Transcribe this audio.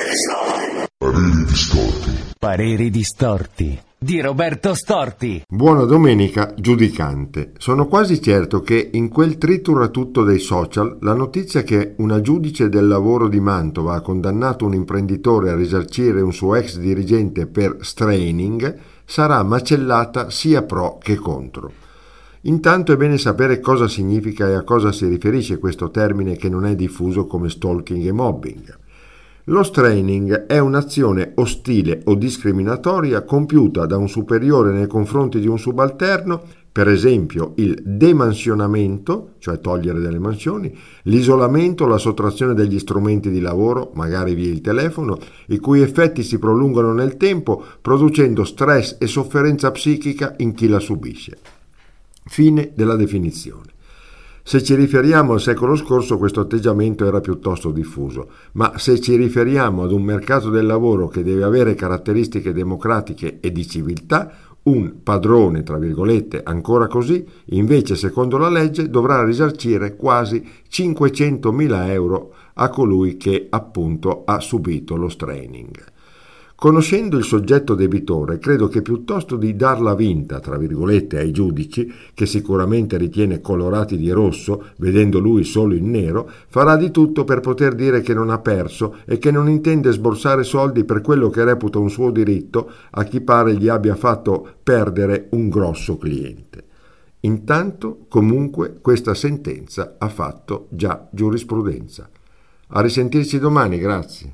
Pareri distorti. Pareri distorti di Roberto Storti. Buona domenica, giudicante. Sono quasi certo che in quel trituratutto dei social la notizia che una giudice del lavoro di Mantova ha condannato un imprenditore a risarcire un suo ex dirigente per straining sarà macellata sia pro che contro. Intanto è bene sapere cosa significa e a cosa si riferisce questo termine che non è diffuso come stalking e mobbing. Lo straining è un'azione ostile o discriminatoria compiuta da un superiore nei confronti di un subalterno, per esempio il demansionamento, cioè togliere delle mansioni, l'isolamento o la sottrazione degli strumenti di lavoro, magari via il telefono, i cui effetti si prolungano nel tempo, producendo stress e sofferenza psichica in chi la subisce. Fine della definizione. Se ci riferiamo al secolo scorso questo atteggiamento era piuttosto diffuso, ma se ci riferiamo ad un mercato del lavoro che deve avere caratteristiche democratiche e di civiltà, un padrone, tra virgolette, ancora così, invece secondo la legge dovrà risarcire quasi 500.000 euro a colui che appunto ha subito lo straining. Conoscendo il soggetto debitore, credo che piuttosto di darla vinta, tra virgolette, ai giudici, che sicuramente ritiene colorati di rosso, vedendo lui solo in nero, farà di tutto per poter dire che non ha perso e che non intende sborsare soldi per quello che reputa un suo diritto a chi pare gli abbia fatto perdere un grosso cliente. Intanto, comunque, questa sentenza ha fatto già giurisprudenza. A risentirci domani, grazie.